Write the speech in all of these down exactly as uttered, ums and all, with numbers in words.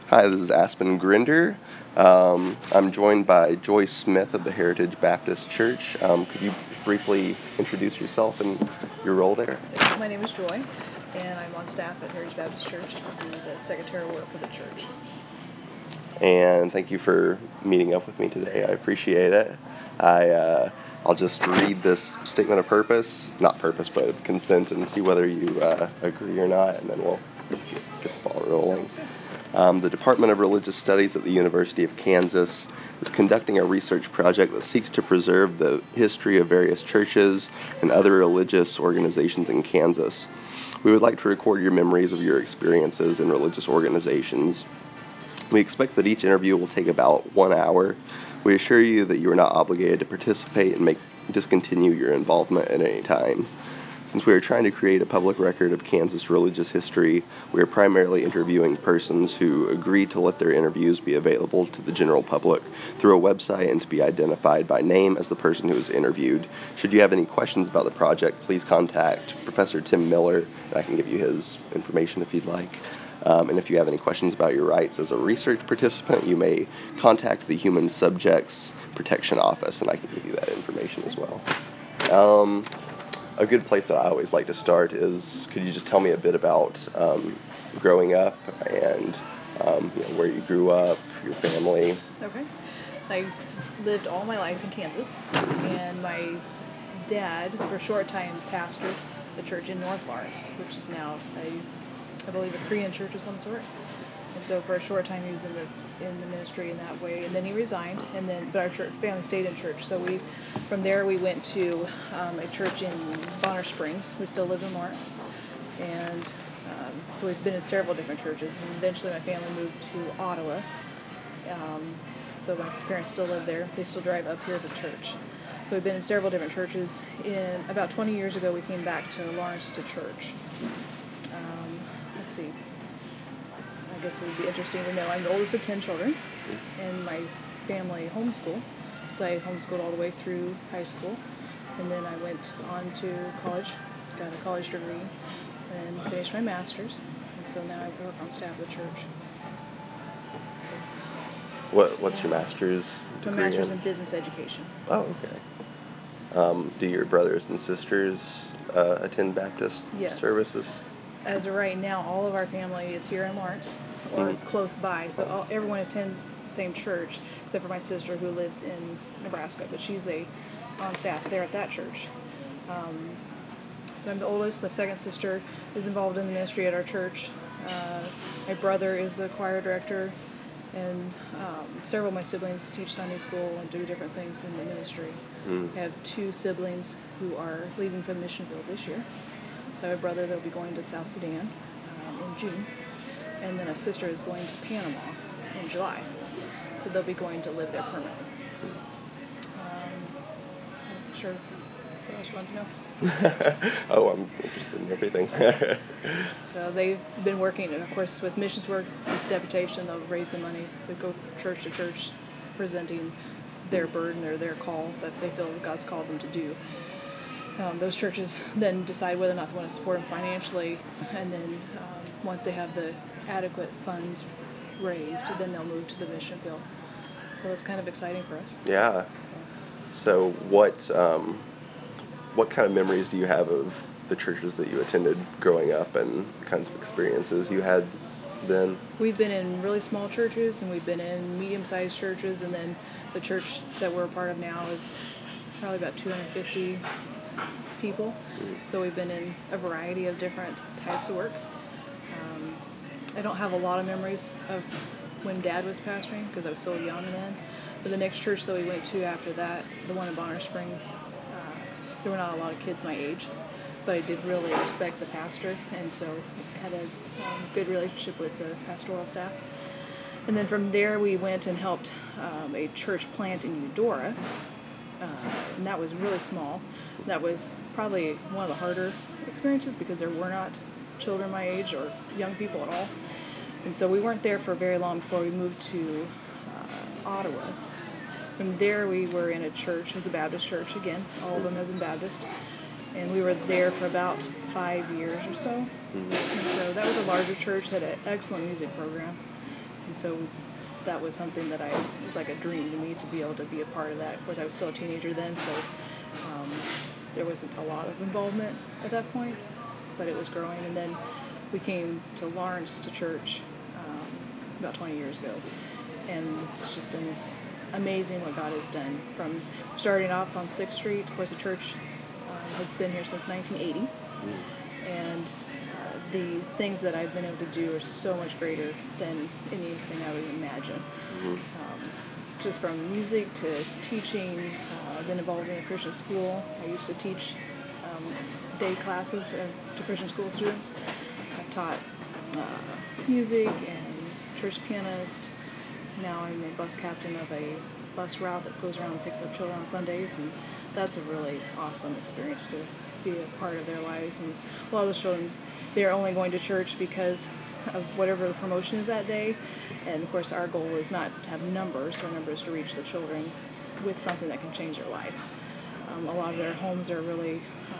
Hi, this is Aspen Grinder. Um, I'm joined by Joy Smith of the Heritage Baptist Church. Um, could you briefly introduce yourself and your role there? My name is Joy, and I'm on staff at Heritage Baptist Church to do the secretarial work for the church. And thank you for meeting up with me today. I appreciate it. I, uh, I'll just read this statement of purpose, not purpose, but consent, and see whether you uh, agree or not, and then we'll get, get the ball rolling. Um, the Department of Religious Studies at the University of Kansas is conducting a research project that seeks to preserve the history of various churches and other religious organizations in Kansas. We would like to record your memories of your experiences in religious organizations. We expect that each interview will take about one hour. We assure you that you are not obligated to participate and make discontinue your involvement at any time. Since we are trying to create a public record of Kansas religious history, we are primarily interviewing persons who agree to let their interviews be available to the general public through a website and to be identified by name as the person who is interviewed. Should you have any questions about the project, please contact Professor Tim Miller, and I can give you his information if you'd like. Um, and if you have any questions about your rights as a research participant, you may contact the Human Subjects Protection Office, and I can give you that information as well. Um, a good place that I always like to start is, could you just tell me a bit about um, growing up and um, you know, where you grew up, your family? Okay. I lived all my life in Kansas, and my dad, for a short time, pastored the church in North Lawrence, which is now, a, I believe, a Korean church of some sort. And so for a short time, he was in the in the ministry in that way, and then he resigned. And then, but our church, family stayed in church. So we, from there, we went to um, a church in Bonner Springs. We still live in Lawrence, and um, so we've been in several different churches. And eventually, my family moved to Ottawa. Um, so my parents still live there. They still drive up here to church. So we've been in several different churches. In about twenty years ago, we came back to Lawrence to church. Um, let's see. I guess it would be interesting to know I'm the oldest of ten children, and my family homeschool. So I homeschooled all the way through high school, and then I went on to college, got a college degree, and finished my master's. And so now I work on staff of the church. What What's your master's My degree master's in? in business education. Oh, okay. Um, do your brothers and sisters uh, attend Baptist Yes. services? As of right now, all of our family is here in Lawrence or Mhm. close by, so all, everyone attends the same church except for my sister who lives in Nebraska, but she's a on staff there at that church. Um, so I'm the oldest. The second sister is involved in the ministry at our church. Uh, my brother is the choir director, and um, several of my siblings teach Sunday school and do different things in the ministry. Mm. I have two siblings who are leaving for the mission field this year. So I have a brother that will be going to South Sudan um, in June, and then a sister is going to Panama in July. So they'll be going to live there permanently. Um, I'm not sure what else you want to know. Oh, I'm interested in everything. So they've been working, and of course, with missions work, with deputation, they'll raise the money. They go church to church, presenting their burden or their call that they feel God's called them to do. Um, those churches then decide whether or not they want to support them financially, and then um, once they have the adequate funds raised, then they'll move to the mission field. So that's kind of exciting for us. Yeah. So what um, what kind of memories do you have of the churches that you attended growing up, and kinds of experiences you had then? We've been in really small churches, and we've been in medium-sized churches, and then the church that we're a part of now is probably about two hundred fifty people. So we've been in a variety of different types of work. Um, I don't have a lot of memories of when Dad was pastoring because I was so young then. But the next church that we went to after that, the one in Bonner Springs, uh, there were not a lot of kids my age, but I did really respect the pastor, and so had a um, good relationship with the pastoral staff. And then from there we went and helped um, a church plant in Eudora, uh, and that was really small. That was probably one of the harder experiences because there were not children my age or young people at all. And so we weren't there for very long before we moved to uh, Ottawa. From there we were in a church, it was a Baptist church again, all of them have been Baptist. And we were there for about five years or so. Mm-hmm. And so that was a larger church, had an excellent music program. And so that was something that I, it was like a dream to me to be able to be a part of that. Of course, I was still a teenager then, so um, there wasn't a lot of involvement at that point, but it was growing. And then we came to Lawrence to church um, about twenty years ago, and it's just been amazing what God has done. From starting off on sixth Street, of course, the church uh, has been here since nineteen eighty, mm. and uh, the things that I've been able to do are so much greater than anything I would imagine. Mm-hmm. Um, just from music to teaching, uh, I've been involved in a Christian school. I used to teach um, day classes uh, to Christian school students. I've taught uh, music and church pianist. Now I'm a bus captain of a bus route that goes around and picks up children on Sundays, and that's a really awesome experience to be a part of their lives. And a lot of those children, they're only going to church because of whatever the promotion is that day. And of course our goal is not to have numbers, our number is to reach the children with something that can change their life. Um, a lot of their homes are really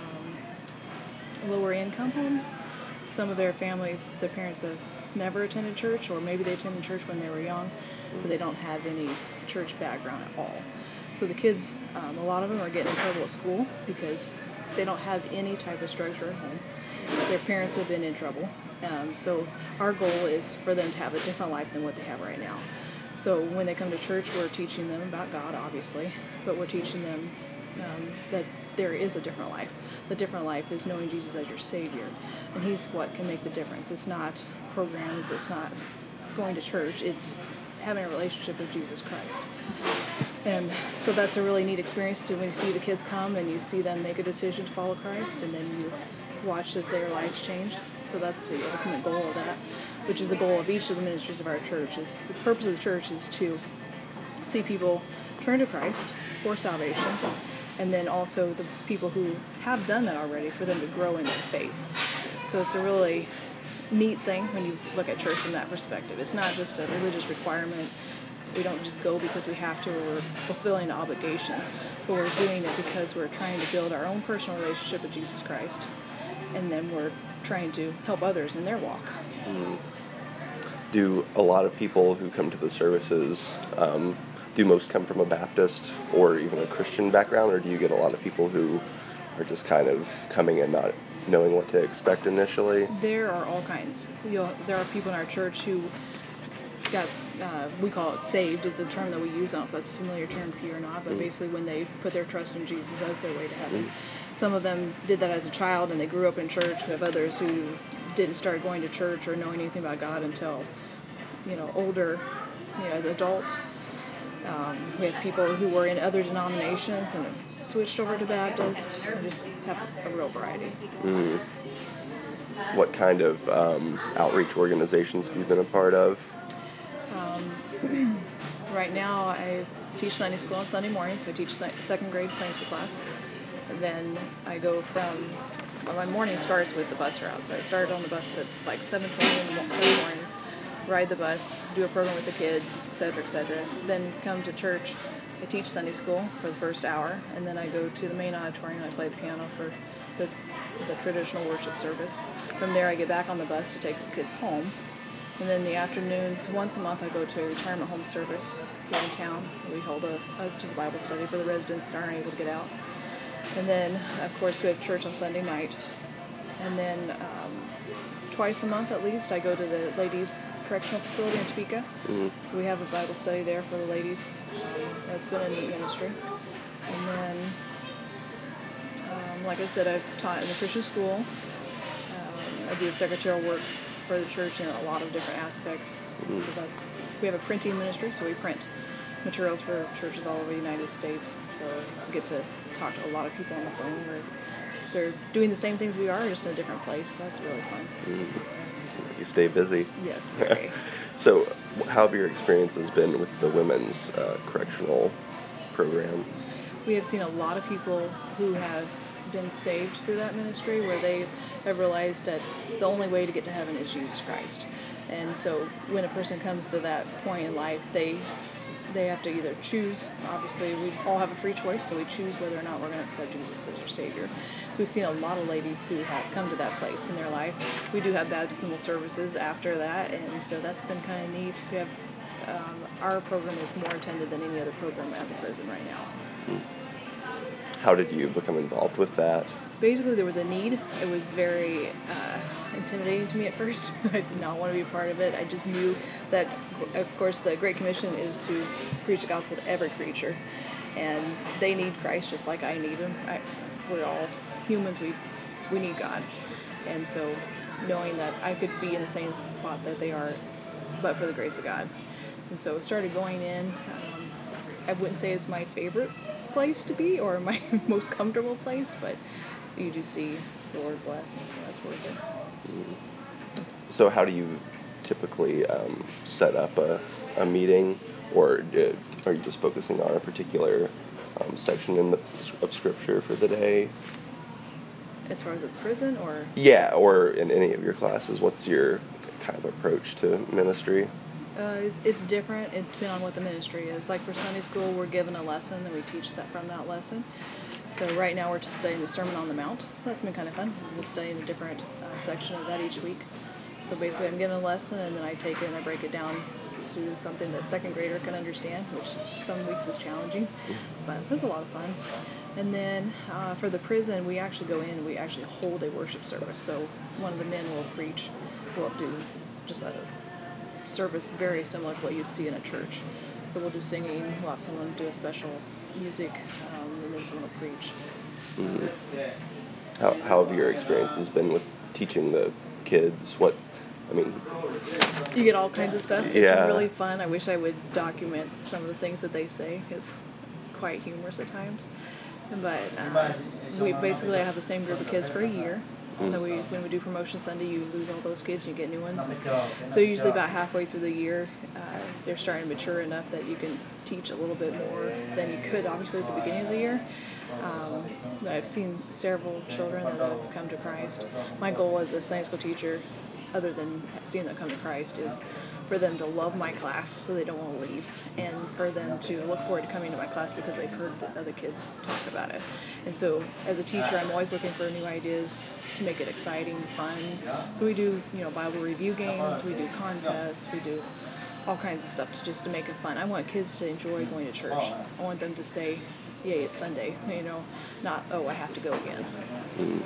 um, lower income homes. Some of their families, their parents have never attended church, or maybe they attended church when they were young, but they don't have any church background at all. So the kids, um, a lot of them are getting in trouble at school because they don't have any type of structure at home. Their parents have been in trouble. Um, so our goal is for them to have a different life than what they have right now. So when they come to church, we're teaching them about God, obviously, but we're teaching them um, that there is a different life. The different life is knowing Jesus as your Savior, and He's what can make the difference. It's not programs, it's not going to church, it's having a relationship with Jesus Christ. And so that's a really neat experience to when you see the kids come and you see them make a decision to follow Christ, and then you watch as their lives change. So that's the ultimate goal of that, which is the goal of each of the ministries of our church. Is the purpose of the church is to see people turn to Christ for salvation, and then also the people who have done that already, for them to grow in their faith. So it's a really neat thing when you look at church from that perspective. It's not just a religious requirement. We don't just go because we have to, or we're fulfilling an obligation, but we're doing it because we're trying to build our own personal relationship with Jesus Christ, and then we're trying to help others in their walk. Mm. Do a lot of people who come to the services, um, do most come from a Baptist or even a Christian background, or do you get a lot of people who are just kind of coming and not knowing what to expect initially? There are all kinds. You'll, there are people in our church who got, uh, we call it saved, is the term that we use. I don't know if that's a familiar term to you or not, but mm. basically when they put their trust in Jesus as their way to heaven. Mm. Some of them did that as a child and they grew up in church. We have others who didn't start going to church or knowing anything about God until, you know, older, you know, as adults. Um, we have people who were in other denominations and have switched over to Baptist, and just have a real variety. Mm. What kind of um, outreach organizations have you been a part of? Um, right now I teach Sunday school on Sunday mornings, so I teach second grade Sunday school class. And then I go from, well, my morning starts with the bus route, so I start on the bus at like seven twenty in the mornings, ride the bus, do a program with the kids, et cetera, et cetera. Then come to church. I teach Sunday school for the first hour, and then I go to the main auditorium and I play the piano for the, the traditional worship service. From there I get back on the bus to take the kids home. And then in the afternoons, once a month I go to a retirement home service here in town. We hold a, a just a Bible study for the residents that aren't able to get out. And then, of course, we have church on Sunday night. And then um, twice a month at least, I go to the ladies' correctional facility in Topeka. Mm-hmm. So we have a Bible study there for the ladies. Um, that's been a neat ministry. And then, um, like I said, I've taught in the Christian school. Um, I do secretarial work for the church in a lot of different aspects. Mm-hmm. So that's, we have a printing ministry, so we print materials for churches all over the United States. So I get to talk to a lot of people on the phone where they're doing the same things we are, just in a different place. So that's really fun. Mm-hmm. You stay busy. Yes, very. So how have your experiences been with the women's uh, correctional program? We have seen a lot of people who have been saved through that ministry, where they have realized that the only way to get to heaven is Jesus Christ. And so when a person comes to that point in life, they they have to either choose. Obviously, we all have a free choice, so we choose whether or not we're going to accept Jesus as our Savior. So we've seen a lot of ladies who have come to that place in their life. We do have baptismal services after that, and so that's been kind of neat. We have um, our program is more attended than any other program at the prison right now. How did you become involved with that? Basically, there was a need. It was very uh, intimidating to me at first. I did not want to be a part of it. I just knew that, of course, the Great Commission is to preach the gospel to every creature, and they need Christ just like I need him. I, we're all humans. We we need God, and so knowing that I could be in the same spot that they are, but for the grace of God, and so started going in. Um, I wouldn't say it's my favorite place to be or my most comfortable place, but you do see the Lord bless, and so that's worth it. So how do you typically um, set up a, a meeting, or uh, are you just focusing on a particular um, section in the of Scripture for the day? As far as at the prison, or? Yeah, or in any of your classes, what's your kind of approach to ministry? Uh, it's, it's different. It depends on what the ministry is. Like for Sunday school, we're given a lesson, and we teach that from that lesson. So right now we're just studying the Sermon on the Mount. So that's been kind of fun. We'll study a different uh, section of that each week. So basically I'm given a lesson, and then I take it and I break it down to something that second grader can understand, which some weeks is challenging, but it's a lot of fun. And then uh, for the prison, we actually go in and we actually hold a worship service. So one of the men will preach, we'll do just a service very similar to what you'd see in a church. So we'll do singing, we'll have someone do a special music, um, and then someone will preach. Mm-hmm. How, how have your experiences been with teaching the kids? What, I mean... You get all kinds of stuff. It's yeah. really fun. I wish I would document some of the things that they say. It's quite humorous at times. But uh, we basically have the same group of kids for a year. So we, when we do Promotion Sunday, you lose all those kids and you get new ones. So usually about halfway through the year, uh, they're starting to mature enough that you can teach a little bit more than you could, obviously, at the beginning of the year. Um, I've seen several children that have come to Christ. My goal as a Sunday school teacher, other than seeing them come to Christ, is for them to love my class so they don't want to leave, and for them to look forward to coming to my class because they've heard the other kids talk about it. And so as a teacher, I'm always looking for new ideas to make it exciting, fun. So we do, you know, Bible review games, we do contests, we do all kinds of stuff to, just to make it fun. I want kids to enjoy going to church. I want them to say, yay, it's Sunday, you know, not, oh, I have to go again. Mm.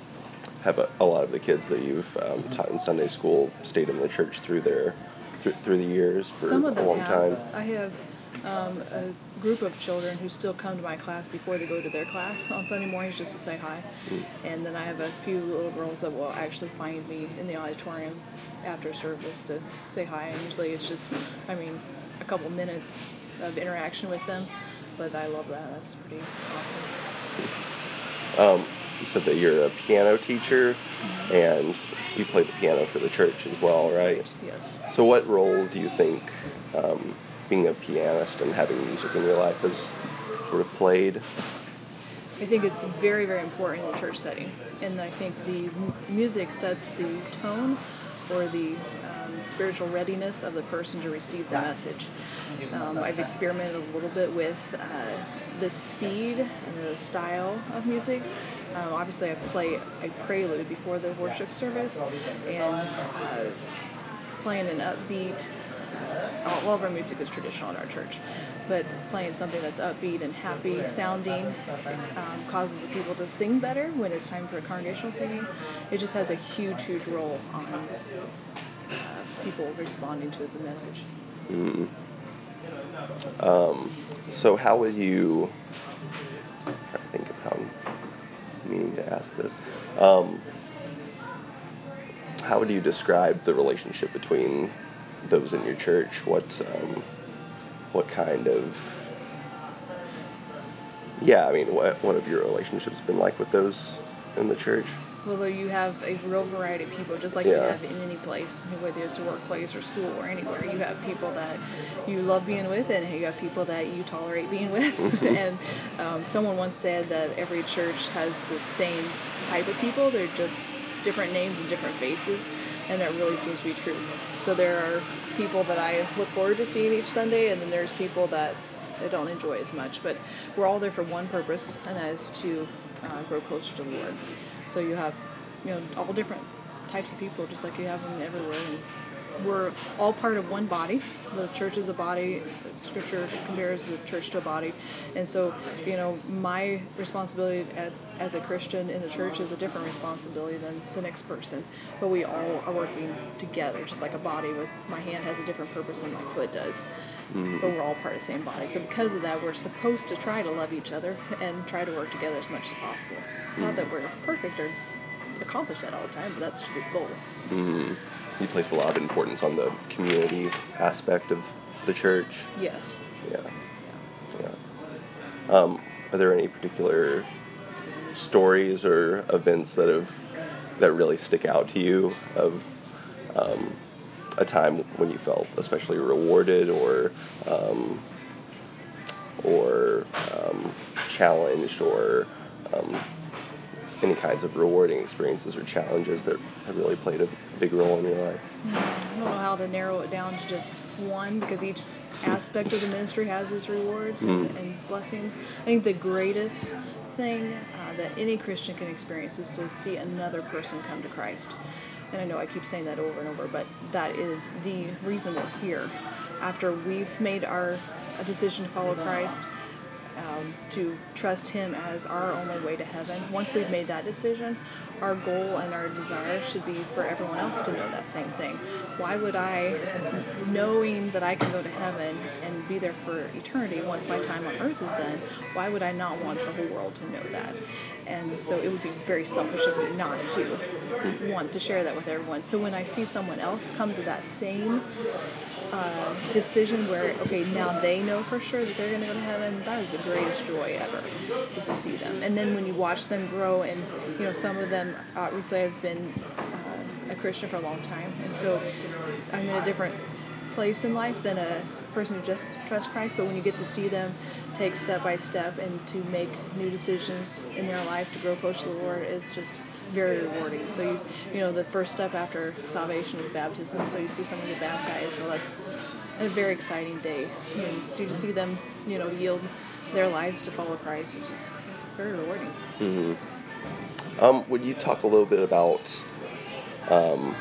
Have a, a lot of the kids that you've um, taught in Sunday school stayed in the church through their th- through the years for Some of a them long have. time? I have um, a group of children who still come to my class before they go to their class on Sunday mornings just to say hi. Mm. And then I have a few little girls that will actually find me in the auditorium after service to say hi. And usually it's just, I mean, a couple minutes of interaction with them. But I love that. That's pretty awesome. Um, you said that you're a piano teacher, mm-hmm. and you play the piano for the church as well, right? Right. Yes. So what role do you think um, being a pianist and having music in your life has sort of played? I think it's very, very important in a church setting. And I think the m- music sets the tone or the um, spiritual readiness of the person to receive the message. Um, I've experimented a little bit with uh, the speed and the style of music. Um, obviously, I play a prelude before the worship service, and uh, playing an upbeat, uh, all of our music is traditional in our church, but playing something that's upbeat and happy sounding um, causes the people to sing better when it's time for congregational singing. It just has a huge, huge role on uh, people responding to the message. Mm. Um, so how would you, I'm trying to think of how I'm meaning to ask this, um, how would you describe the relationship between those in your church? What, um, what kind of, yeah, I mean, what, what have your relationships been like with those in the church? Well, you have a real variety of people, just like yeah. you have in any place, whether it's a workplace or school or anywhere. You have people that you love being with, and you have people that you tolerate being with. And um, someone once said that every church has the same type of people. They're just different names and different faces, and that really seems to be true. So there are people that I look forward to seeing each Sunday, and then there's people that I don't enjoy as much. But we're all there for one purpose, and that is to uh, grow closer to the Lord. So you have, you know, all different types of people, just like you have them everywhere. And we're all part of one body. The church is a body. Scripture compares the church to a body. And so, you know, my responsibility at, as a Christian in the church is a different responsibility than the next person. But we all are working together, just like a body with my hand has a different purpose than my foot does. Mm-hmm. But we're all part of the same body. So because of that, we're supposed to try to love each other and try to work together as much as possible. Mm-hmm. Not that we're perfect or accomplish that all the time, but that should be the goal. Mm-hmm. You place a lot of importance on the community aspect of the church. Yes. Yeah. Yeah. Um, are there any particular stories or events that have that really stick out to you of um, a time when you felt especially rewarded or um, or um, challenged or um, any kinds of rewarding experiences or challenges that have really played a big role in your life? I don't know how to narrow it down to just one, because each aspect of the ministry has its rewards mm. and, and blessings. I think the greatest thing uh, that any Christian can experience is to see another person come to Christ. And I know I keep saying that over and over, but that is the reason we're here. After we've made our a decision to follow Christ, Um, to trust Him as our only way to heaven. Once we've made that decision, our goal and our desire should be for everyone else to know that same thing. Why would I, knowing that I can go to heaven and be there for eternity once my time on earth is done, why would I not want the whole world to know that? And so it would be very selfish of me not to want to share that with everyone. So when I see someone else come to that same Uh, decision where, okay, now they know for sure that they're going to go to heaven, that is the greatest joy ever, is to see them. And then when you watch them grow, and, you know, some of them, obviously I've been uh, a Christian for a long time, and so I'm in a different place in life than a person who just trusts Christ, but when you get to see them take step by step and to make new decisions in their life to grow close to the Lord, it's just very rewarding. So you you know the first step after salvation is baptism, so you see someone get baptized, so that's a very exciting day. And so you just see them, you know, yield their lives to follow Christ. It's just very rewarding. Mm-hmm. Um, would you talk a little bit about um,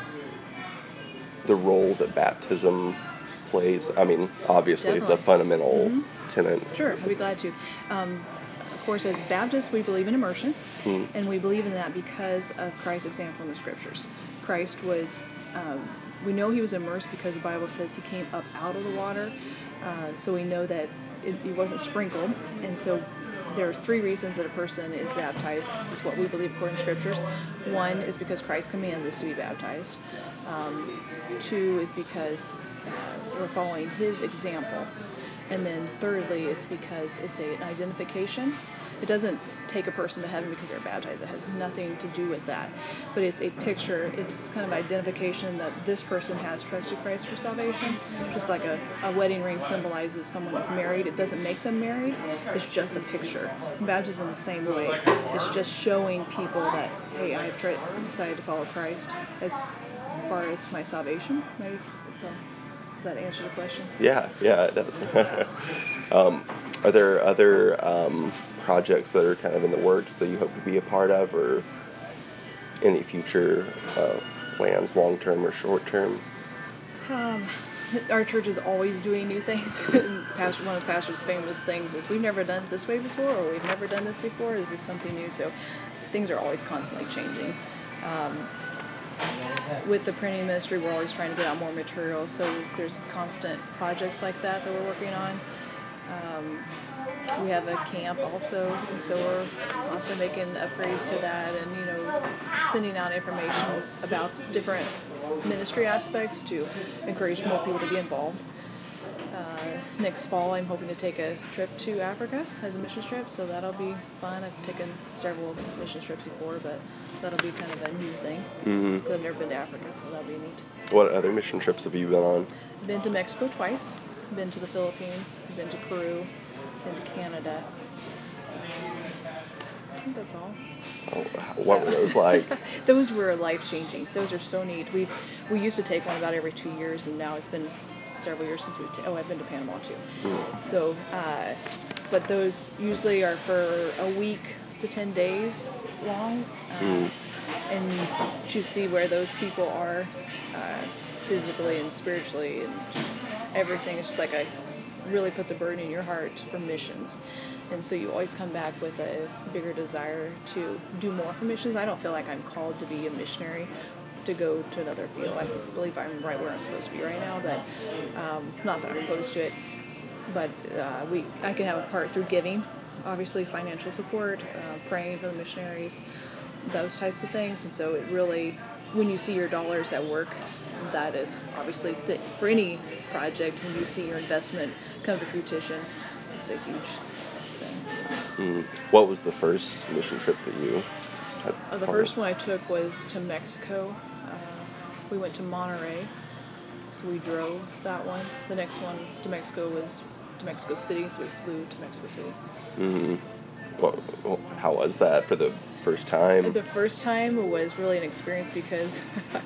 the role that baptism plays? I mean, obviously Definitely. It's a fundamental mm-hmm. tenet. Sure, I'd be glad to. Um, Of course, as Baptists, we believe in immersion, mm. and we believe in that because of Christ's example in the Scriptures. Christ was, um, we know he was immersed because the Bible says he came up out of the water, uh, so we know that it, he wasn't sprinkled, and so there are three reasons that a person is baptized, is what we believe according to Scriptures. One is because Christ commands us to be baptized. Um, two is because uh, we're following his example. And then thirdly, it's because it's a, an identification. It doesn't take a person to heaven because they're baptized. It has nothing to do with that. But it's a picture. It's kind of identification that this person has trusted Christ for salvation. Just like a, a wedding ring symbolizes someone is married. It doesn't make them married. It's just a picture. Baptism is the same way. It's just showing people that, hey, I've tried, decided to follow Christ as far as my salvation. Maybe. So. Does that answer the question? Yeah, yeah, it does. um, are there other um, projects that are kind of in the works that you hope to be a part of, or any future uh, plans, long-term or short-term? Um, our church is always doing new things. Pastor, one of the pastor's famous things is, we've never done it this way before, or we've never done this before. Is this something new? So things are always constantly changing. Um, With the printing ministry, we're always trying to get out more material, so there's constant projects like that that we're working on. Um, we have a camp also, and so we're also making upgrades to that, and you know, sending out information about different ministry aspects to encourage more people to be involved. Uh, next fall, I'm hoping to take a trip to Africa as a mission trip, so that'll be fun. I've taken several mission trips before, but that'll be kind of a new thing. Mm-hmm. I've never been to Africa, so that'll be neat. What other mission trips have you been on? Been to Mexico twice, been to the Philippines, been to Peru, been to Canada. think that's all. Oh, what were those like? Those were life changing. Those are so neat. We we used to take one about every two years, and now it's been several years since we've. Ta- oh, I've been to Panama too. Mm. So, uh, but those usually are for a week to ten days long, uh, Mm. and to see where those people are uh, physically and spiritually, and just everything. It's just like a really puts a burden in your heart for missions. And so you always come back with a bigger desire to do more for missions. I don't feel like I'm called to be a missionary, to go to another field. I believe I'm right where I'm supposed to be right now, but um, not that I'm opposed to it. But uh, we, I can have a part through giving, obviously financial support, uh, praying for the missionaries, those types of things. And so it really, when you see your dollars at work, that is obviously th- for any project, when you see your investment come to fruition, it's a huge thing. Mm. What was the first mission trip that you had? Uh, the part first of? one I took was to Mexico. Uh, we went to Monterrey, so we drove that one. The next one to Mexico was to Mexico City, so we flew to Mexico City. Mm-hmm. What, how was that for the first time? The first time was really an experience because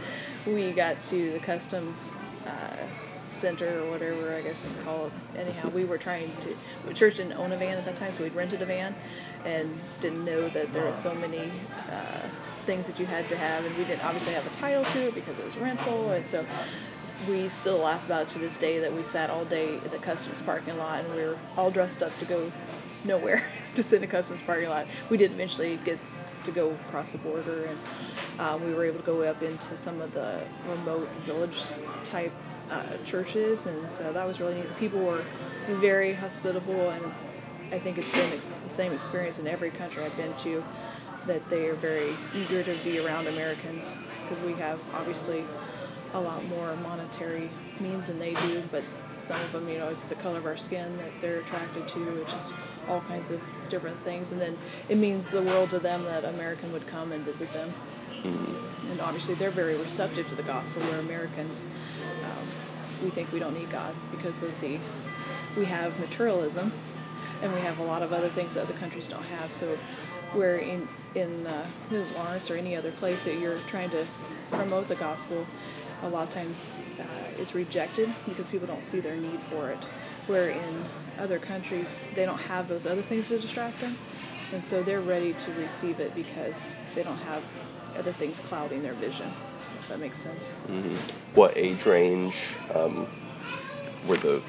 we got to the customs uh, center or whatever I guess you call it. Anyhow, we were trying to. The church didn't own a van at that time, so we'd rented a van, and didn't know that there were so many uh, things that you had to have, and we didn't obviously have a title to it because it was rental, and so we still laugh about it to this day that we sat all day in the customs parking lot and we were all dressed up to go nowhere, just in the customs parking lot. We did eventually get to go across the border, and um, we were able to go up into some of the remote village type uh, churches, and so that was really neat. The people were very hospitable, and I think it's been ex- the same experience in every country I've been to, that they are very eager to be around Americans, because we have obviously a lot more monetary means than they do, but some of them, you know, it's the color of our skin that they're attracted to. It's just all kinds of different things, and then it means the world to them that American would come and visit them. Mm-hmm. And obviously they're very receptive to the gospel, where Americans, um, we think we don't need God because of the, we have materialism, and we have a lot of other things that other countries don't have. So where in, in uh, Lawrence or any other place that you're trying to promote the gospel, a lot of times uh, it's rejected because people don't see their need for it. Where in other countries, they don't have those other things to distract them. And so they're ready to receive it because they don't have other things clouding their vision, if that makes sense. Mm-hmm. What age range um, were the,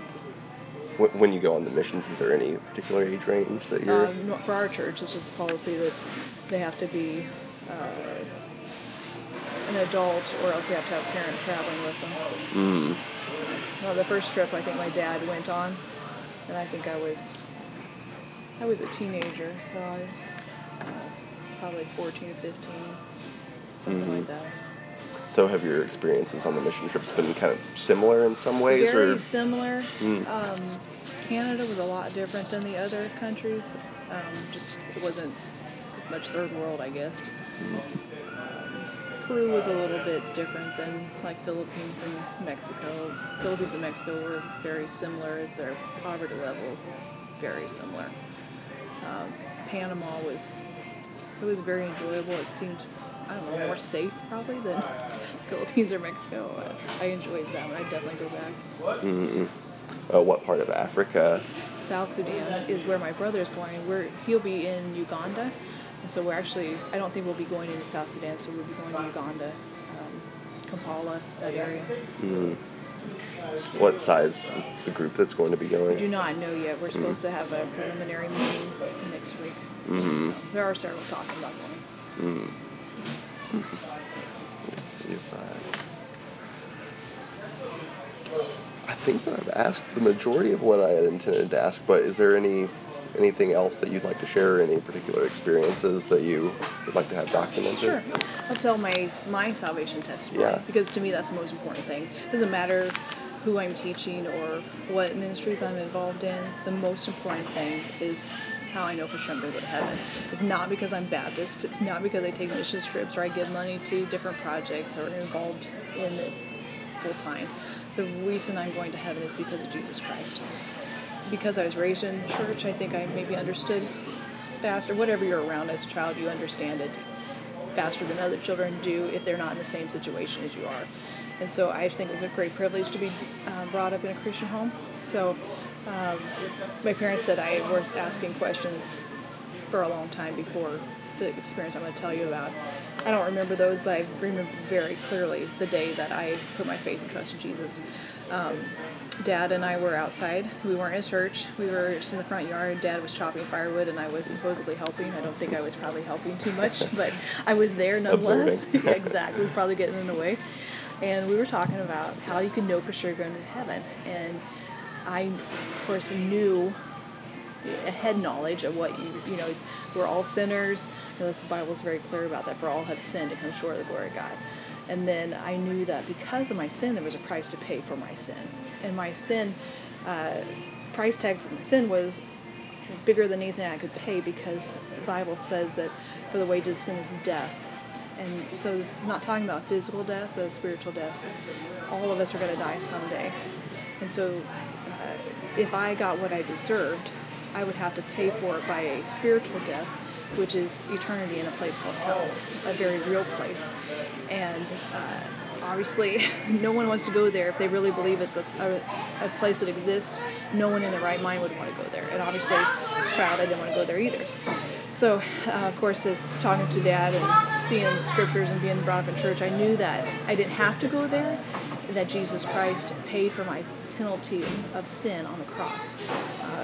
w- when you go on the missions, is there any particular age range that you're? Um, for our church, it's just a policy that they have to be uh, an adult, or else they have to have a parent traveling with them. Mm. Well, the first trip I think my dad went on, and I think I was I was a teenager, so I, I was probably fourteen or fifteen, something Mm-hmm. like that. So have your experiences on the mission trips been kind of similar in some ways? Very or? similar. Mm. Um, Canada was a lot different than the other countries. Um, just it wasn't as much third world, I guess. Mm. Peru was a little bit different than like Philippines and Mexico. Philippines and Mexico were very similar as their poverty levels, very similar. Um, Panama was, it was very enjoyable. It seemed, I don't know, more safe probably than Philippines or Mexico. I enjoyed that one. I'd definitely go back. Mm-hmm. Uh, what part of Africa? South Sudan is where my brother's going. We're, he'll be in Uganda. And so we're actually, I don't think we'll be going into South Sudan, so we'll be going to Uganda, um, Kampala, that area. Mm. What size is the group that's going to be going? We do not know yet. We're supposed mm. to have a preliminary meeting next week. Mm-hmm. So there are several talking about going. Mm-hmm. Mm-hmm. Let's see if I... I think that I've asked the majority of what I had intended to ask, but is there any... anything else that you'd like to share, any particular experiences that you would like to have documented? Sure. I'll tell my, my salvation testimony, yes. because to me that's the most important thing. It doesn't matter who I'm teaching or what ministries I'm involved in. The most important thing is how I know for sure I'm going to go to heaven. It's not because I'm Baptist. It's not because I take mission trips or I give money to different projects or involved in it full time. The reason I'm going to heaven is because of Jesus Christ. Because I was raised in church, I think I maybe understood faster. Whatever you're around as a child, you understand it faster than other children do if they're not in the same situation as you are. And so I think it was a great privilege to be uh, brought up in a Christian home. So um, my parents said I was asking questions for a long time before the experience I'm going to tell you about. I don't remember those, but I remember very clearly the day that I put my faith and trust in Jesus. Um, Dad and I were outside. We weren't in church. We were just in the front yard. Dad was chopping firewood, and I was supposedly helping. I don't think I was probably helping too much, but I was there nonetheless. Yeah, exactly, probably getting in the way. And we were talking about how you can know for sure you're going to heaven. And I, of course, knew a head knowledge of what you, you know, we're all sinners. You know, the Bible is very clear about that. For all have sinned and come short of the glory of God. And then I knew that because of my sin, there was a price to pay for my sin. And my sin, uh, price tag for my sin was bigger than anything I could pay, because the Bible says that for the wages of sin is death. And so I'm not talking about physical death, but spiritual death. All of us are going to die someday. And so uh, if I got what I deserved, I would have to pay for it by a spiritual death, which is eternity in a place called hell, a very real place. And uh, obviously, no one wants to go there if they really believe it's a, a, a place that exists. No one in their right mind would want to go there. And obviously, as a child, I didn't want to go there either. So, uh, of course, as talking to Dad and seeing scriptures and being brought up in church, I knew that I didn't have to go there, that Jesus Christ paid for my penalty of sin on the cross. Uh,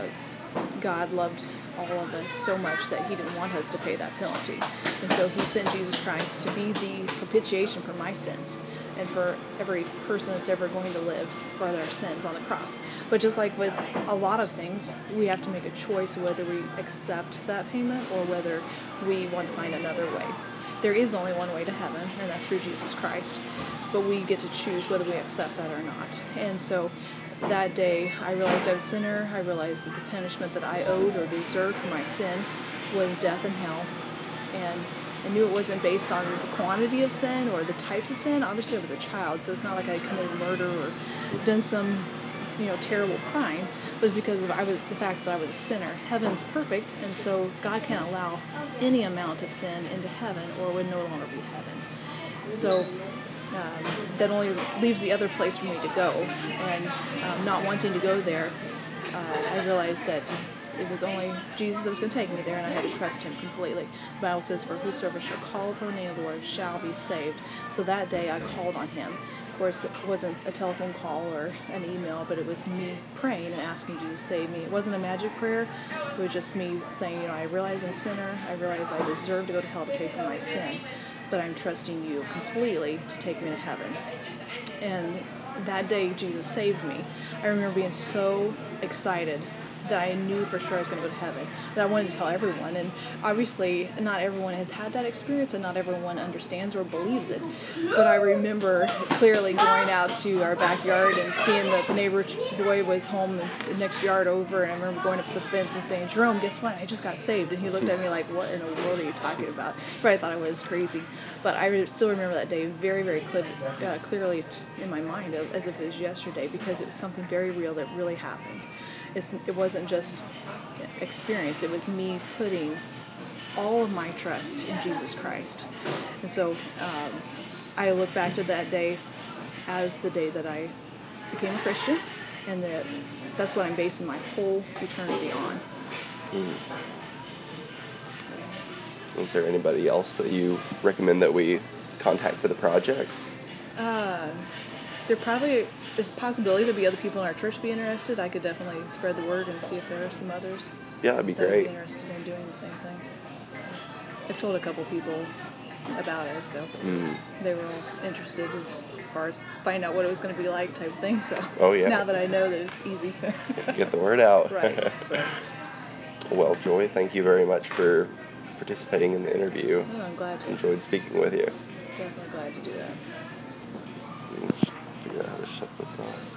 God loved all of us so much that he didn't want us to pay that penalty. And so he sent Jesus Christ to be the propitiation for my sins and for every person that's ever going to live for their sins on the cross. But just like with a lot of things, we have to make a choice whether we accept that payment or whether we want to find another way. There is only one way to heaven, and that's through Jesus Christ. But we get to choose whether we accept that or not. And so that day, I realized I was a sinner. I realized that the punishment that I owed or deserved for my sin was death and hell. And I knew it wasn't based on the quantity of sin or the types of sin. Obviously, I was a child, so it's not like I committed murder or done some, you know, terrible crime. It was because of I was the fact that I was a sinner. Heaven's perfect, and so God can't allow any amount of sin into heaven, or it would no longer be heaven. So Um, that only leaves the other place for me to go. And um, not wanting to go there, uh, I realized that it was only Jesus that was going to take me there, and I had to trust him completely. The Bible says, for whosoever shall call upon the name of the Lord shall be saved. So that day I called on him. Of course, it wasn't a telephone call or an email, but it was me praying and asking Jesus to save me. It wasn't a magic prayer. It was just me saying, you know, I realize I'm a sinner. I realize I deserve to go to hell to pay for my sin. But I'm trusting you completely to take me to heaven. And that day, Jesus saved me. I remember being so excited that I knew for sure I was going to go to heaven, that I wanted to tell everyone. And obviously, not everyone has had that experience, and not everyone understands or believes it. But I remember clearly going out to our backyard and seeing that the neighbor boy was home the next yard over, and I remember going up to the fence and saying, Jerome, guess what? I just got saved. And he looked at me like, what in the world are you talking about? He probably thought I was crazy. But I re- still remember that day very, very clear, uh, clearly t- in my mind, as if it was yesterday, because it was something very real that really happened. It's, it wasn't just experience. It was me putting all of my trust in Jesus Christ. And so um, I look back to that day as the day that I became a Christian, and that that's what I'm basing my whole eternity on. Mm. Is there anybody else that you recommend that we contact for the project? Uh, there probably is a possibility there'll be other people in our church be interested. I could definitely spread the word and see if there are some others. Yeah, that'd be that great. Would be interested in doing the same thing. So I've told a couple people about it, so mm. they were all interested as far as finding out what it was going to be like, type of thing. So oh yeah. Now that I know that it's easy. Get the word out. Right. Right. Well, Joy, thank you very much for participating in the interview. Oh, I'm glad to. Enjoyed speaking with you. Definitely glad to do that. Figure out how to shut this off.